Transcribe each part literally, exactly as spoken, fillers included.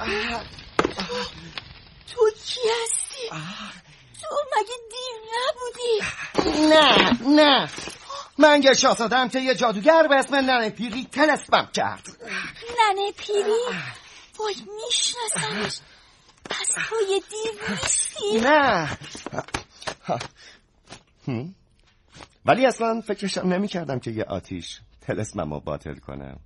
تو کی هستی؟ تو مگه دیو نبودی؟ نه نه، من یه شاهزاده‌ام که یه جادوگر به اسم ننه پیری طلسمم کرد. ننه پیری؟ وای میشناسمش. پس تو یه دیو نیستی؟ نه، ولی اصلا فکرشم نمی کردم که یه آتیش طلسمم رو باطل کنم.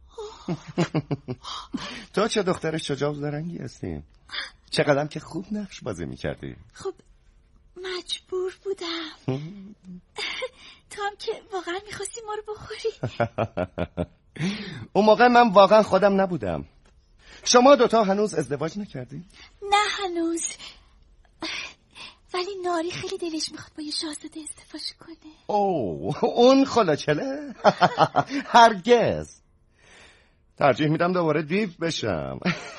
تو چه دختر شجاع و زرنگی هستی. چقدرم که خوب نقش بازی می کردی. خب مجبور بودم. تو هم که واقعا میخواستی ما رو بخوری. اون موقع من واقعا خودم نبودم. شما دوتا هنوز ازدواج نکردی؟ نه هنوز، ولی ناری خیلی دلش میخواد با یه شاهزاده ازدواج کنه. اوه اون خلاچله؟ هرگز. ترجیح میدم دوباره دیو بشم.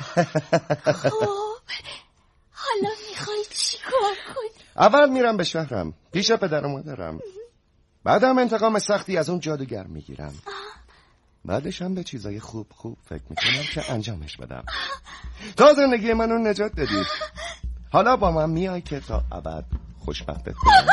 خب حالا میخوای چی کار کنی؟ اول میرم به شهرم پیش پدر و مادرم، بعدم انتقام سختی از اون جادوگر میگیرم، بعدش هم به چیزای خوب خوب فکر میکنم که انجامش بدم. تا زندگی منو نجات دادی، حالا با من میای که تا ابد خوشبختت کنم.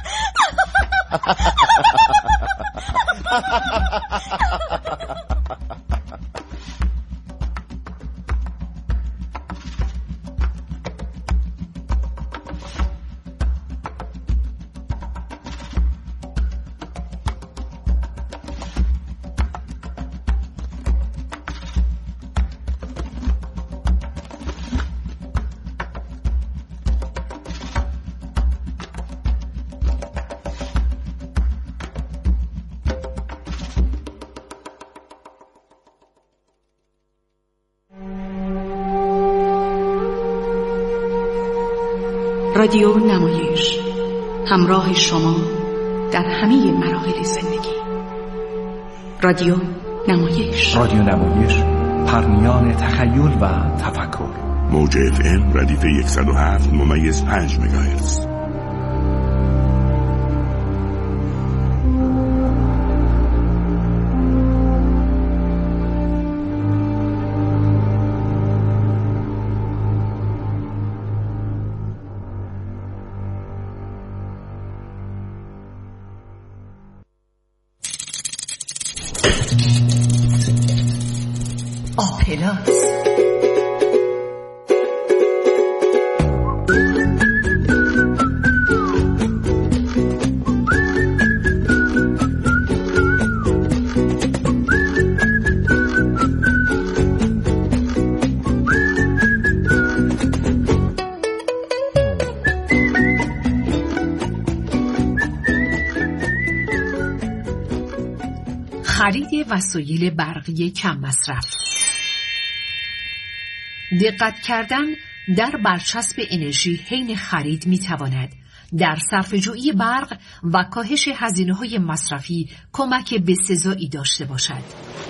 رادیو نمایش، همراه شما در همه مراحل زندگی. رادیو نمایش، رادیو نمایش، پرمیان تخیل و تفکر. موج اف ام ردیف صد و هفت ممیز پنج مگاهرتز. آپلاس. خرید وسایل برقی کم مصرف. دقت کردن در برچسب انرژی حین خرید می تواند در صرفه‌جویی برق و کاهش هزینه‌های مصرفی کمک بسزایی داشته باشد.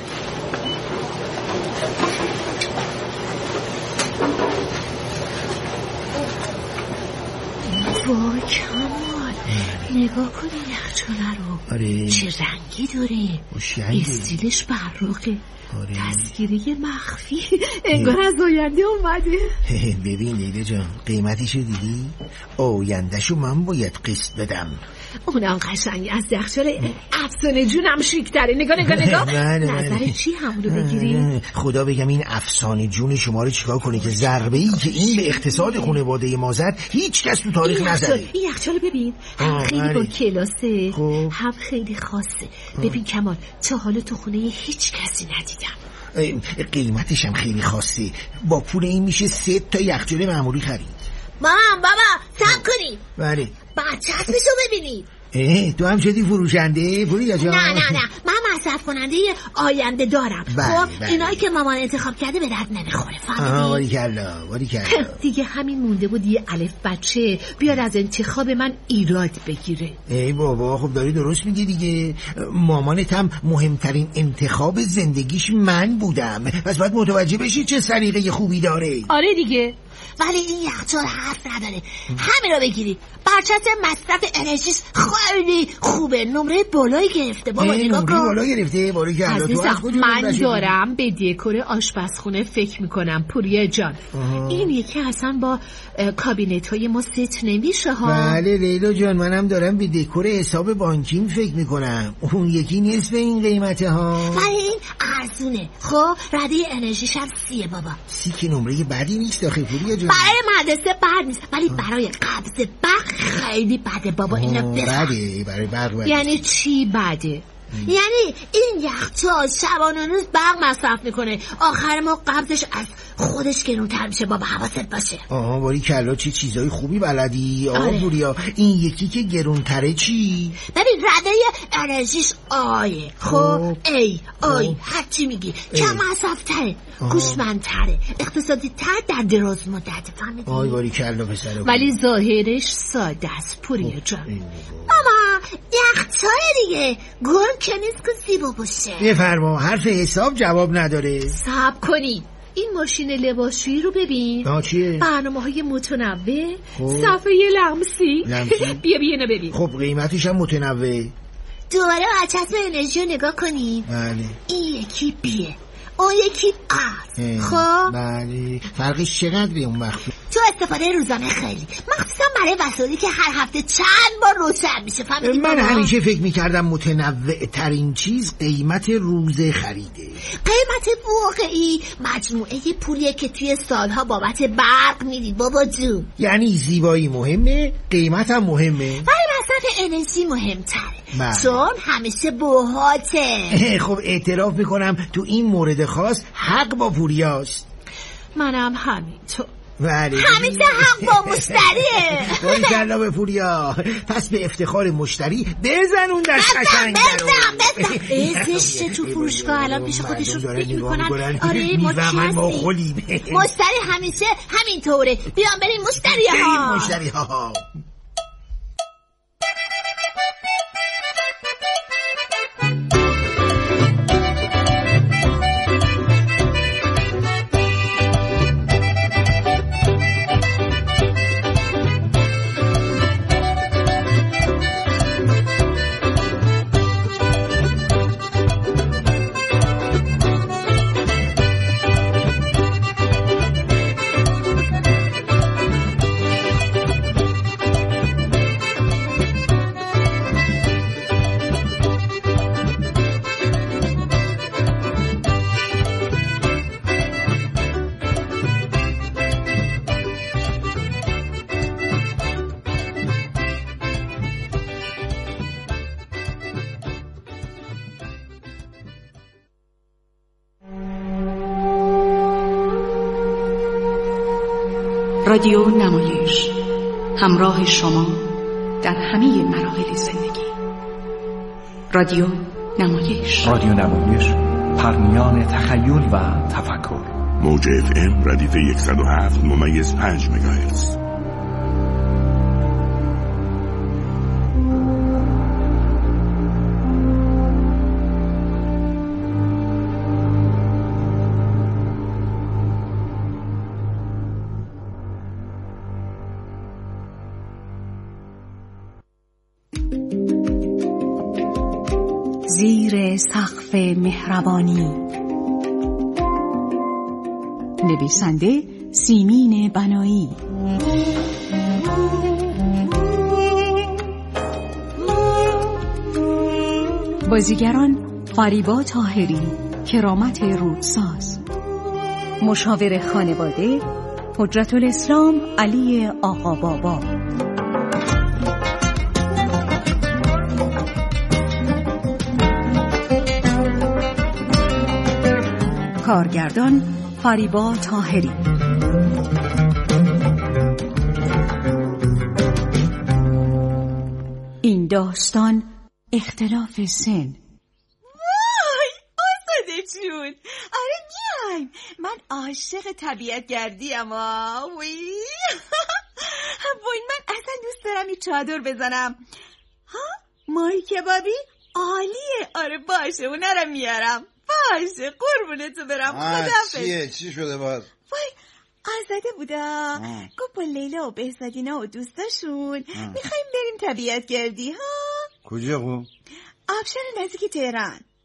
وای کمال، نگاه کن این یخچاله رو. آره. چه رنگی داره، استیلش براقه. آره. تذکیره مخفی، انگار از آینده اومده. ببین لیلا جان، قیمتشو دیدی؟ آیندهشو من باید قسط بدم. اونم قشنگ از یخچال افسانه جونم شیک‌تره. نگاه نگاه نگاه. نظر چی همونو بگیری؟ خدا بگم این افسانه جون شما رو چیکار کنه که ضربه ای که این به اقتصاد خانواده ما زد هیچ کس تو تاریخ نزده. این یخچال ببین، هم خیلی با کلاسه، هم خیلی خاصه. ببین کمال، تا حالا تو خونه هیچ کسی ندیدم. قیمتش هم خیلی خاصه. با پول این میشه سه تا یخچال معمولی خرید. مام بابا صبر کنید. بله. برچسبشو ببینید. اه تو هم شدی فروشنده؟ فرویا جان. نه نه نه، من مصرف کننده آینده دارم. خب اینایی که مامان انتخاب کرده به درد نمیخوره. فهمیدی؟ واری کلا واری کلا. دیگه همین مونده بود یه الف بچه بیاد از انتخاب من ایراد بگیره. ای بابا خب داری درست میگی دیگه. مامانت هم مهمترین انتخاب زندگیش من بودم، پس باید متوجه بشی چه سلیقه خوبی داره. آره دیگه، ولی این یخچال حرف نداره. همین رو بگیری. برچسب مصرف انرژیش خیلی خوبه، نمره بالایی گرفته. بابا نگاه کن. نمره بالایی گرفته باری که عزیزم من دارم به دکور آشپزخونه فکر میکنم پوریا جان. آه. این یکی اصلا با کابینت های ما ست نمیشه ها. بله لیلا جان منم دارم به دکور حساب بانکیم فکر میکنم. اون یکی نصف این قیمته ها. ولی این ارزونه. خب رده انرژیش هم سیه بابا. سی که نمره بدی نیست آخه پوریا جان. برای مدرسه بد نیست ولی برای قبض برق خیلی بده بابا. اینو بده برای برق بده. یعنی چی بده؟ ام. یعنی این یخچال شبانه روز برق مصرف میکنه، آخر ما قبضش از خودش گرونتر میشه بابا. حواست باشه. آها باری کلا چه چیزای خوبی بلدی آقا آره. پوریا این یکی که گرونتره چی؟ ببین رده انرژیش آیه خب ای آی هرچی میگی کم مصرف تره، هوشمندتره، اقتصادی تر در دراز مدت. فهمیدی؟ آی باری کلا پسر ولی ظاهرش ساده است پوریا جان. ماما یخچال دیگه گرم که نیست که زیبا باشه. بفرما حرف حساب جواب نداره. صبر کنی این ماشین لباسشویی رو ببین. آه چیه؟ برنامه های متنوع. صفحه لمسی. بیا بیا اینو ببین. خب قیمتش هم متنوع. دوباره برچسب انرژی رو نگاه کنیم. بله. این یکی بیه اون یکی آز. خب بله فرقش چقدره اون وقت؟ تو استفاده روزانه خیلی، مخصوصا برای وسایلی که هر هفته چند بار روشن میشه. فهمیدی؟ من همیشه فکر میکردم متنوع ترین چیز قیمت روز خریده. قیمت واقعی مجموعه پولیه که توی سالها بابت برق میدید بابا جون. یعنی زیبایی مهمه، قیمت هم مهمه، ولی مصرف انرژی مهمتره. چون همیشه باحاته. خب اعتراف میکنم تو این مورد خاص حق با پوریاست. منم همینطور. بله همیشه حق با مشتریه. باری کلا به پوریا. پس به افتخار مشتری بزن اون در قشنگ بزن بزن ازش تو فروشگاه الان پیش خودشون فکر میکنن آره ما کسی مشتری همیشه همینطوره. بیان بریم مشتری ها مشتری ها. رادیو نمایش همراه شما در همه مراحل زندگی. رادیو نمایش رادیو نمایش پرمیان تخیل و تفکر. موج اف ام ردیف صد و هفت ممیز پنج مگاهرتز. زیر سقف مهربانی. نویسنده سیمین بنایی. بازیگران فریبا طاهری، کرامت رودساز. مشاور خانواده حجت الاسلام علی آقا بابا. کارگردان فریبا طاهری. این داستان اختلاف سن. وای آزاده جون، آره میایم. من عاشق طبیعت گردیم. وای وای من اصلا دوست دارم یه چادر بزنم. ها ماهی کبابی عالیه. آره باشه اونارم میارم. باشه قربونتو برم. خدافظ. چیه چی شده باز؟ وای آزاده بودا گفت با لیلا و بهزادینا و دوستاشون میخوایم بریم طبیعت گردی. ها کجا خون؟ آبشار نزدیک تهران.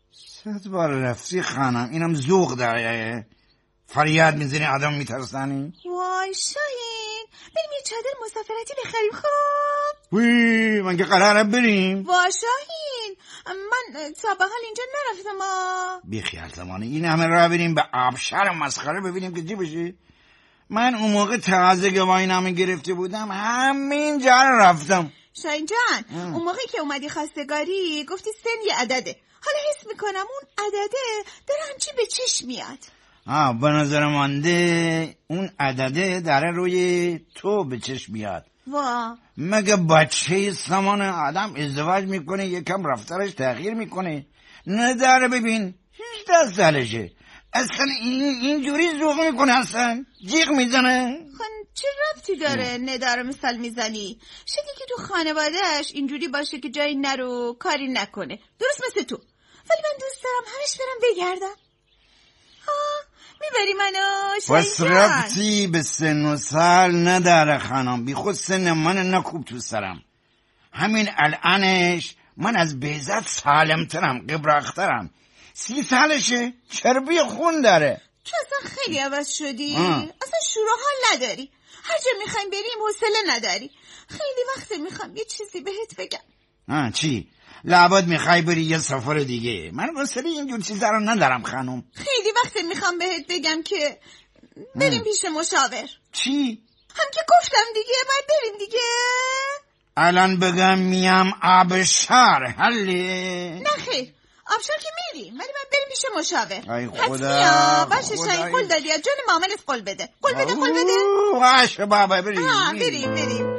چند بار رفتی خانم، اینم ذوق داره. فریاد میزنی آدم میترسانی. وای شاهین، بریم یه چادر مسافرتی بخریم. خب وی من که قراره بریم. وای شاهین، من تا به حال اینجا نرفتم. ما بیخیال زمانه این همه راه بریم به آبشار مسخره ببینیم که چی بشه. من اون موقع تازه گواهی نامه گرفته بودم، همین جا رفتم. شاهین جان، ام. اون موقعی که اومدی خواستگاری گفتی سن یه عدده. حالا حس میکنم اون عدده داره همچی به چشم میاد. آه به نظر مانده اون عدده داره روی تو به چشم میاد. وا مگه بچه سامان آدم ازدواج میکنه یکم رفتارش تغییر میکنه؟ نداره ببین هجده سالشه اصلا این اینجوری ذوق میکنه، اصلا جیغ میزنه. خب چه ربطی داره نداره مثال میزنی؟ شدی که تو خانوادهش اینجوری باشه که جایی نرو کاری نکنه، درست مثل تو. ولی من دوست دارم همش برم بگردم. ها میبری منو شاهین جان؟ ربطی به سن و سال نداره خانم، بی خود سن من نکوب تو سرم. همین الانش من از بیزت سالمترم، قبراخترم. سی سالشه، چربی خون داره. تو اصلا خیلی عوض شدی. آه. اصلا شور و حال نداری، هر جا میخوایم بریم حوصله نداری. خیلی وقت میخوام یه چیزی بهت بگم. آه چی؟ لابد میخوای بری یه سفر دیگه. من حوصله اینجور چیزا رو ندارم خانم. خیلی وقت میخوام بهت بگم که بریم اه. پیش مشاور. چی؟ هم که گفتم دیگه باید بریم دیگه. الان بگم میام آبشار حله؟ نه خیر، آبشار که میریم، ولی باید بریم پیش مشاور. ای خدا باشه شاید قول دادی، جون مامانت قول بده. قول بده قول بده. باشه بابا بریم. آه بریم بریم.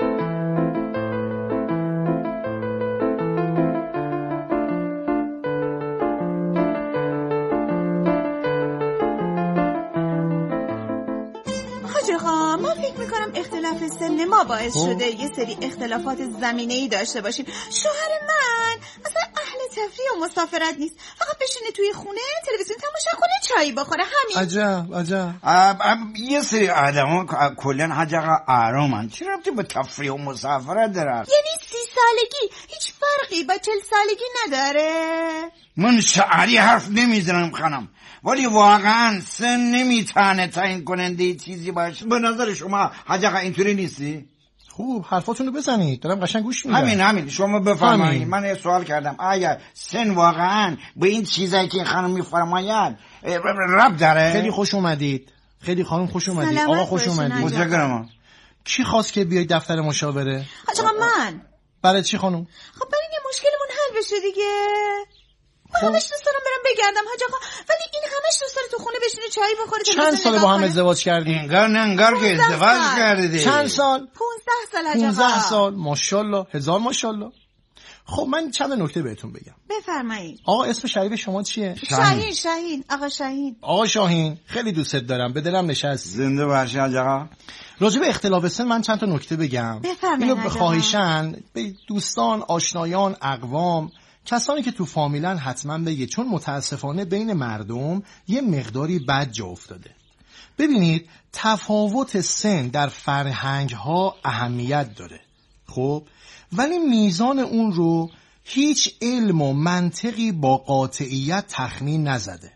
من فکر میکنم اختلاف سن ما باعث شده یه سری اختلافات زمینه‌ای داشته باشیم. شوهر من اصلا اهل تفریح و مسافرت نیست، فقط بشینه توی خونه تلویزیون تماشا کنه چایی بخوره، همین. عجب عجب. اب اب یه سری آدم ها کلن حجقا آرامن، چی ربطی به تفریح و مسافرت داره؟ یعنی سی سالگی هیچ فرقی با چل سالگی نداره؟ من شعری حرف نمیزنم خانم، ولی واقعا سن نمیتونه تعیین کننده چیزی باشه. به نظر شما حجقا اینطوری نیستی؟ خوب حرفاتونو بزنید، دارم قشنگ گوش میدم. همین همین شما بفرمایید. من یه سوال کردم، آیا سن واقعا به این چیزایی که خانم میفرماید ربط داره؟ خیلی خوش اومدید، خیلی خانم خوش اومدید، آقا خوش اومدید. متشکرم. کی خواست که بیاید دفتر مشاوره؟ حاجا من. برای چی خانم؟ خب برای اینکه مشکلمون حل بشه دیگه. من خب. همش دوست دارم برم بگردم حاج آقا، ولی این همش دوست داره تو خونه بشینه چایی بخوره. چند سال با هم ازدواج کردین؟ انگار نه انگار که ازدواج کردی. چند سال؟ پونزده سال حاج آقا. پونزده سال، ماشاءالله، هزار ماشاءالله. خب من چند نکته بهتون بگم. بفرمایید. آقا اسم شریف شما چیه؟ شاهین. شاهین آقا شاهین. آقا شاهین خیلی دوستت دارم، به دلم نشست. زنده باشی حاج آقا. راجع به اختلاف سن من چند تا نکته بگم. اینو خواهشاً به دوستان، آشنایان، اقوام، کسانی که تو فامیلن حتما بگید، چون متاسفانه بین مردم یه مقداری بد جا افتاده. ببینید تفاوت سن در فرهنگ ها اهمیت داره، خب ولی میزان اون رو هیچ علم و منطقی با قاطعیت تخمین نزده.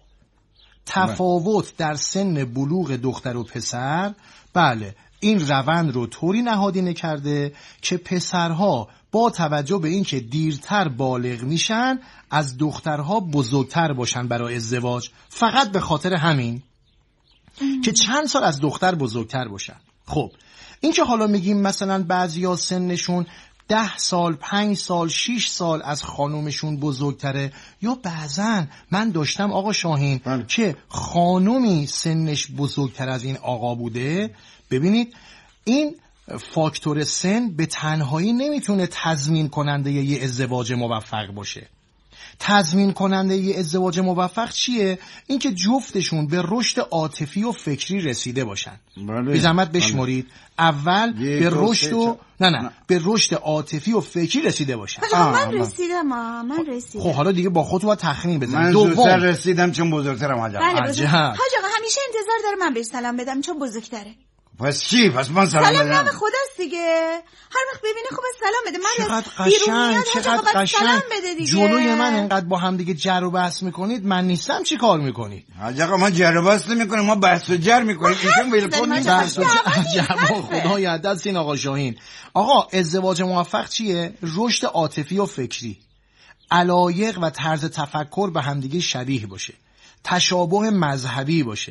تفاوت در سن بلوغ دختر و پسر، بله این روند رو طوری نهادینه کرده که پسرها با توجه به اینکه دیرتر بالغ میشن از دخترها بزرگتر باشن برای ازدواج، فقط به خاطر همین ام. که چند سال از دختر بزرگتر باشن. خب این که حالا میگیم مثلا بعضیا سنشون ده سال، پنج سال، شیش سال از خانومشون بزرگتره، یا بعضا من داشتم آقا شاهین بله. که خانومی سنش بزرگتر از این آقا بوده. ببینید این فاکتور سن به تنهایی نمیتونه تضمین کننده یه ازدواج موفق باشه. تضمین کننده یه ازدواج موفق چیه؟ اینکه جفتشون به رشد عاطفی و فکری رسیده باشن. بی زحمت بشمرید. اول به رشد و نه نه به رشد عاطفی و فکری رسیده باشن. من رسیدم من رسیدم. خب حالا دیگه با خودت باید تخمین بزنی. من زودتر رسیدم چون بزرگترم حاج آقا. بله حاج آقا همیشه انتظار داره من بهش سلام بدم چون بزرگتره. پس چی؟ پس من سلام بدم. سلام نام خداست دیگه. هر وقت ببینه خوب سلام بده. من چقدر قشنگ، چقدر قشنگ. جلوی من انقدر با هم دیگه جر و بحث میکنید، من نیستم چی کار میکنید؟ حاج آقا ما جر و بحث نمیکنیم، ما بحث و جر میکنیم. ایشون ولکن نیست. بحث و جر خدای عدد سین آقا شاهین. آقا ازدواج موفق چیه؟ رشد عاطفی و فکری، علایق و طرز تفکر به همدیگه شبیه باشه، تشابه مذهبی باشه،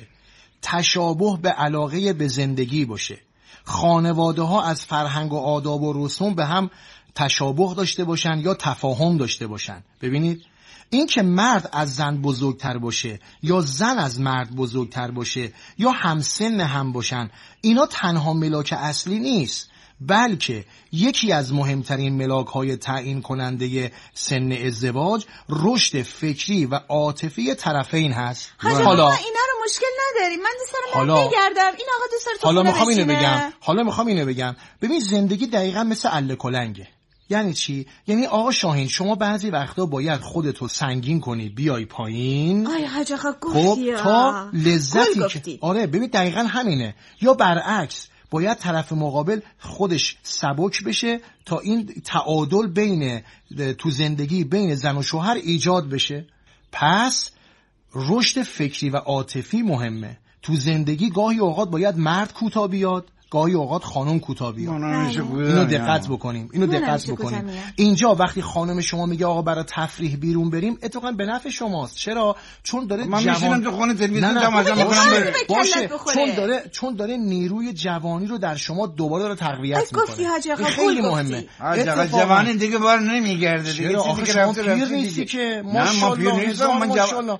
تشابه به علاقه به زندگی باشه، خانواده ها از فرهنگ و آداب و رسوم به هم تشابه داشته باشن یا تفاهم داشته باشن. ببینید این که مرد از زن بزرگتر باشه یا زن از مرد بزرگتر باشه یا همسن هم باشن، اینا تنها ملاک اصلی نیست، بلکه یکی از مهمترین ملاک‌های تعیین کننده سن ازدواج رشد فکری و عاطفی طرفین هست. حالا اینا رو مشکل نداریم، من دوست دارم من بگردم، این آقا دوست داره تو حالا میخوام اینو بشینه. بگم حالا میخوام اینو بگم ببین زندگی دقیقاً مثل اله کلنگه. یعنی چی؟ یعنی آقا شاهین شما بعضی وقتا باید خودتو سنگین کنی بیای پایین. آی حاج آقا خب گفتی تا لذتی که آره ببین دقیقاً همینه. یا برعکس باید طرف مقابل خودش سبک بشه تا این تعادل بین تو زندگی بین زن و شوهر ایجاد بشه. پس رشد فکری و عاطفی مهمه. تو زندگی گاهی اوقات باید مرد کوتاه بیاد، گاهی اوقات خانم کوتاه بیاد. اینو دقت بکنیم اینو دقت بکنیم اینجا وقتی خانم شما میگه آقا برای تفریح بیرون بریم، اتفاقا به نفع شماست. چرا؟ چون داره من جوان میشینم تو خونه تلویزیون تماشا میکنم باشه، چون داره چون داره نیروی جوانی رو در شما دوباره داره تقویت میکنه. خیلی مهمه. حاج آقا جوانی دیگه بار نمیگرده دیگه. چرا آخه شما پیر نیستی که ماشاءالله ماشاءالله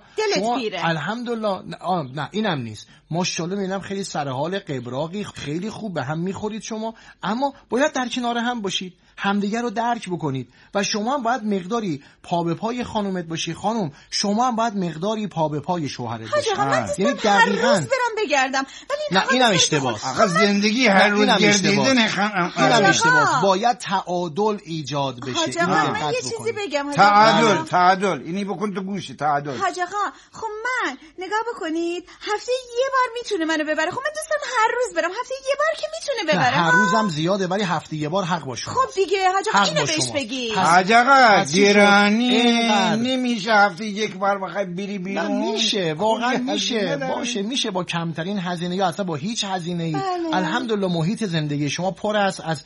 الحمدلله. نه اینم نیست. ماشاءالله میبینم خیلی سر حال قبراقی، خیلی خوب به هم میخورید شما، اما باید در کنار هم باشید، همدیگر رو درک بکنید و شما هم باید مقداری پا به پای خانومت باشی، خانم شما هم باید مقداری پا به پای شوهرت باشی. یعنی دقیقاً هر روز برم بگردم. نه اینم اشتباهه. آخه زندگی هر روز گردیدن خانم اینم اشتباهه. باید تعادل ایجاد بشه. حاج آقا من یه چیزی بگم. تعادل تعادل اینی بکن تو گوش تعادل. حاج آقا خب من نگاه بکنید هفته یه بار میتونه منو ببره. خب من دوست دارم هر روز برم. هفته یه بار که میتونه ببره. هر روزم زیاده ولی هفته یه بار حق باشه. خب دیگه حاج آقا اینو بهش بگی. حاج آقا گرانی نمیشه هفته یک بار بخوای بری بیرون. میشه واقعا میشه باشه میشه با کمترین هزینه یا اصلا با هیچ هزینه‌ای. الحمدلله محیط زندگی شما پر است از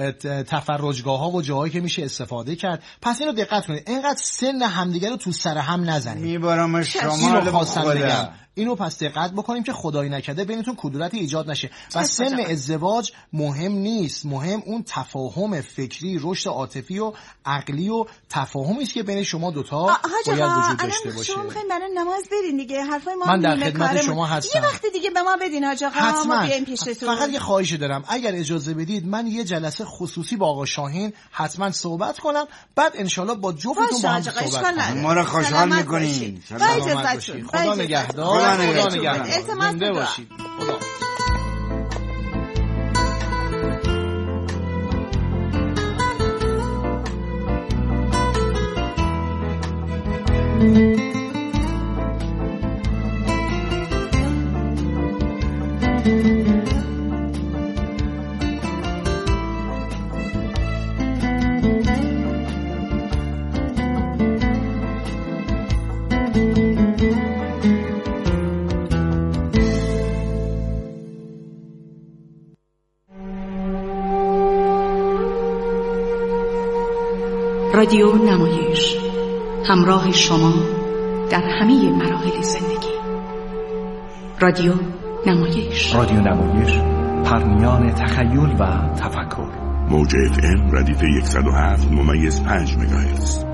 تفرجگاه‌ها و جاهایی که میشه استفاده کرد. پس اینو دقت کنید، اینقدر سن همدیگه رو تو سر هم نزنید. میبرم شما رو خدا. اینو پس دقت بکنیم که خدای نکرده بینتون کدورتی ایجاد نشه. و سن ازدواج مهم نیست، مهم اون تفاهم فکری، رشد عاطفی و عقلی و تفاهمی است که بین شما دوتا باید وجود داشته باشه. شما میخواین برای نماز برین دیگه، حرفای ما من در خدمت شما هستم. یه وقت دیگه به ما بدین حاج آقا، ما بیایم پیشتون. فقط یه خواهشی دارم، اگر اجازه بدید من یه جلسه خصوصی با آقا شاهین حتما صحبت کنم، بعد انشالله با جفتتون با هم صحبت کنم. ما رو خوشحال می‌کنین. خدا نگهدار. خدا نگهدار. زنده باشید. خدا. رادیو نمایش، همراه شما در همه مراحل زندگی. رادیو نمایش رادیو نمایش پرمیان تخیل و تفکر. موج اف ام ردیف صد و هفت ممیز پنج مگاهرتز.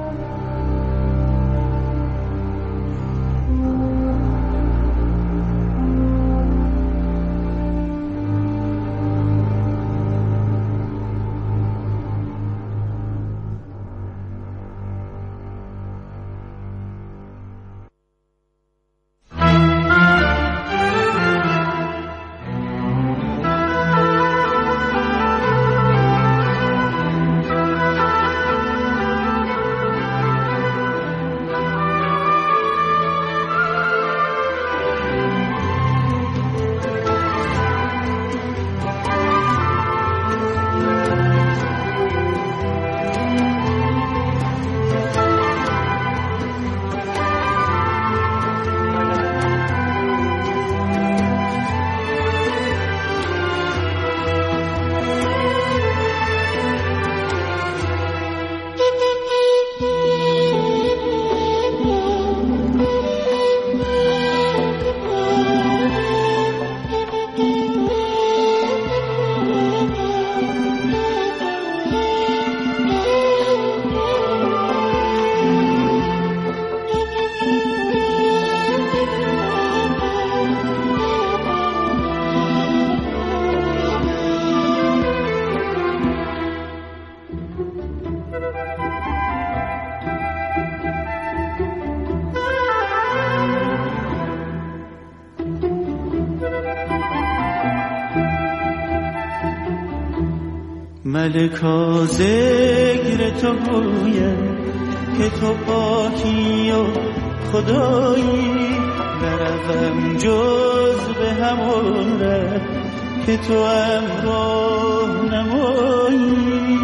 ملکا ذکر تو گویم که تو پاکی و خدایی، نروم جز به همون ره که تو امراه نمایی،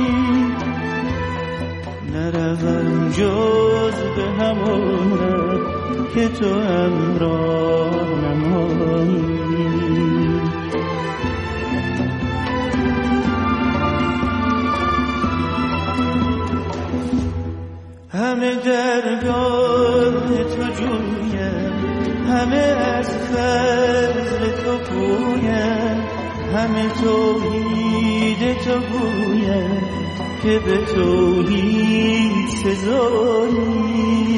نروم جز به همون ره که تو امراه نمایی. همه درگاه تو جویم، همه از فضل تو پویم، همه توحید تو گویم که به توحید سزایی،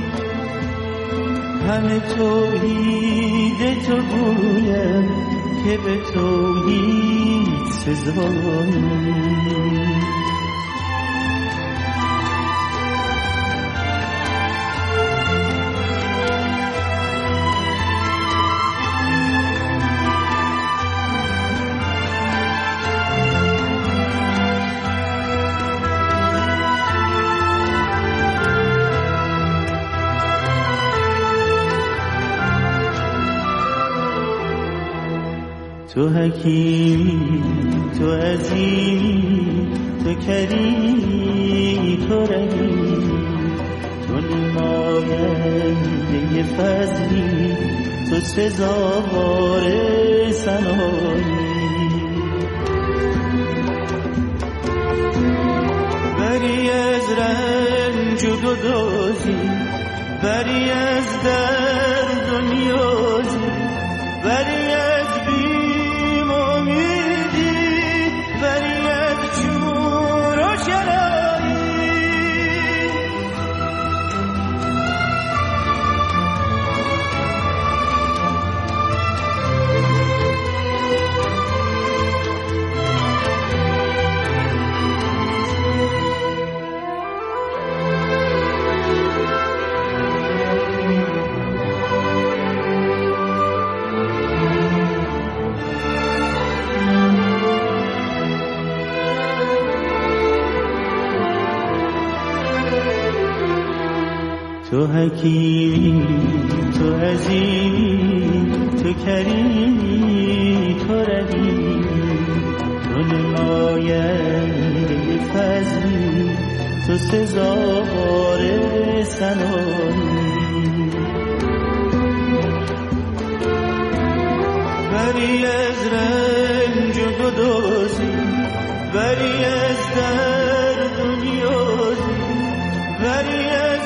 همه توحید تو گویم که به توحید سزایی. تو حکیمی، تو عظیمی، تو کریمی، تو رحیمی، تو نماینده فضلی، تو سزاوار ثنایی. بری از رنج و گدازی، بری از درد و نیازی، بری از تو حکیمی، تو عظیمی، تو کریمی، تو رحیمی، تو نماینده فضلی، تو سزاوار ثنایی. بری از رنج و گدازی، بری از درد و نیازی، بری از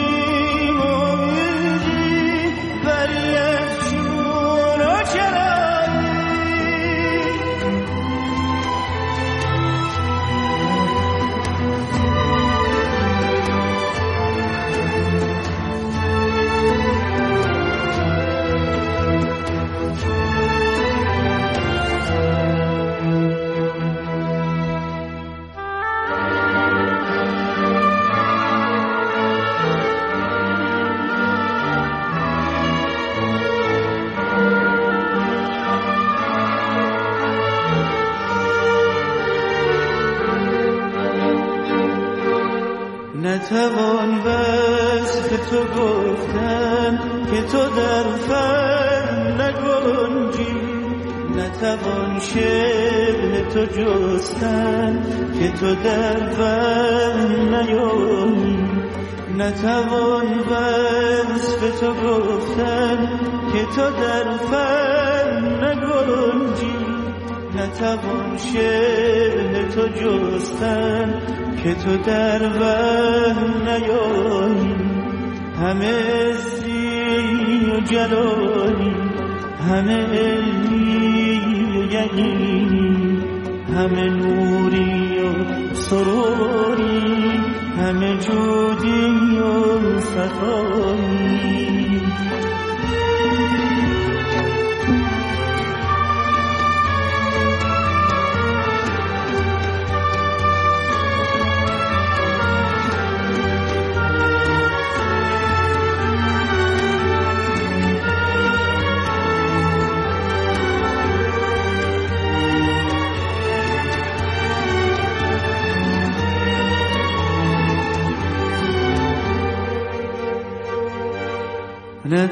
نتوان وصف تو گفتن که تو در فن نگنجی، نتوان شبه تو جستن که تو در فن نیایی، نتوان وصف تو گفتن که تو در فن نگنجی، نتوان شبه تو جستن که تو در وهم نیایی. همه عزی و جلالی، همه علمی و یقینی، همه نوری و سروری، همه جودی و صفایی.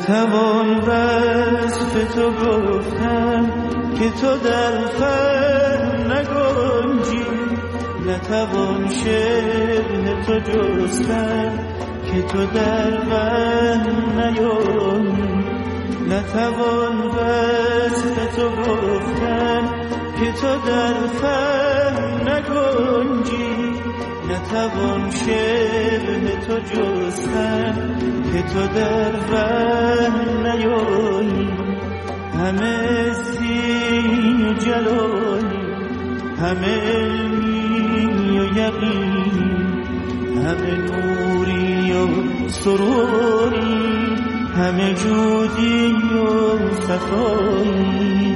نتوان وصف تو گفتن که تو در فهم نگنجی، نتوان شبه تو جستن که تو در غم نیایی، نتوان وصف تو گفتن که تو در فهم نگنجی، نتوان شبه تو جستن که تو در غم نیایی. همه سین و جلالی، همه علمی و یقینی، همه نوری و سروری، همه جودی و صفایی.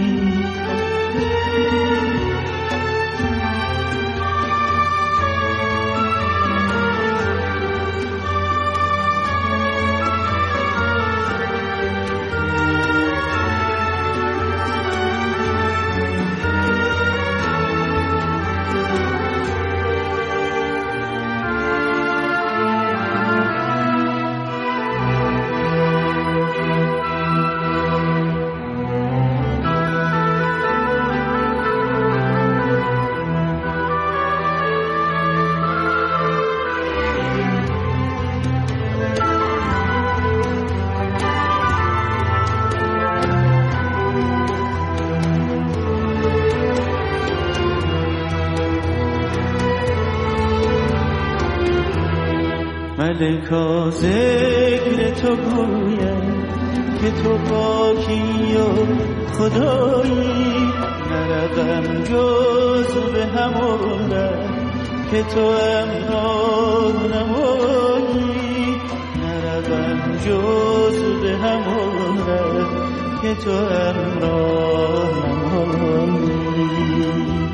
ملکا ذکر تو گوید که تو پاکی و خدایی، نروم جز به همون ره که تو امراه نمایی، نروم جز به همون ره که تو امراه نمایی.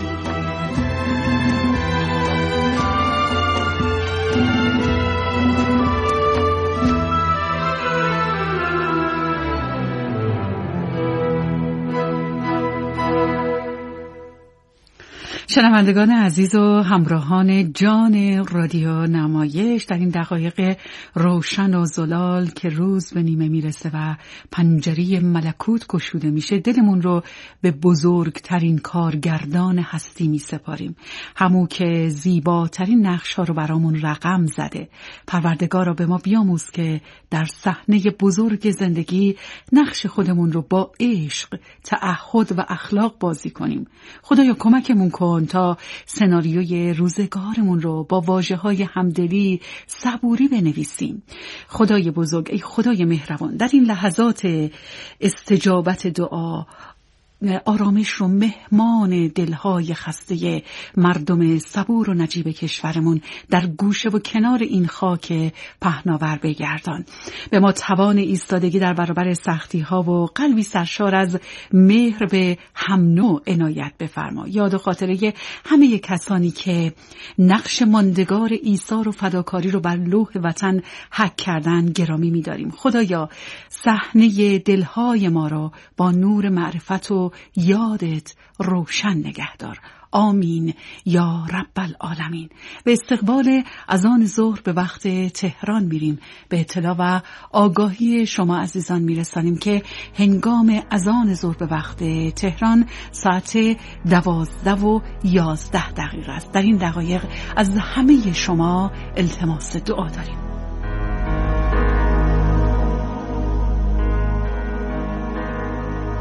شنوندگان عزیز و همراهان جان رادیو نمایش، در این دقایق روشن و زلال که روز به نیمه میرسه و پنجره ملکوت گشوده میشه، دلمون رو به بزرگترین کارگردان هستی میسپاریم، همون که زیباترین نقش ها رو برامون رقم زده. پروردگارا به ما بیاموز که در صحنه بزرگ زندگی نقش خودمون رو با عشق، تعهد و اخلاق بازی کنیم. خدایا کمکمون کن تا سناریوی روزگارمون رو با واژه‌های همدلی صبوری بنویسیم. خدای بزرگ، ای خدای مهربان، در این لحظات استجابت دعا آرامش رو مهمان دلهای خسته مردم صبور و نجیب کشورمون در گوشه و کنار این خاک پهناور بگردان. به ما توان ایستادگی در برابر سختی ها و قلبی سرشار از مهر به هم نوع عنایت بفرما. یاد و خاطره همه کسانی که نقش ماندگار ایثار و فداکاری رو بر لوح وطن حک کردن گرامی می‌داریم. خدایا صحنه دلهای ما را با نور معرفت و یادت روشن نگهدار. آمین یا رب العالمین. به استقبال اذان ظهر به وقت تهران میریم. به اطلاع و آگاهی شما عزیزان میرسانیم که هنگام اذان ظهر به وقت تهران ساعت دوازده و یازده دقیقه است. در این دقایق از همه شما التماس دعا داریم.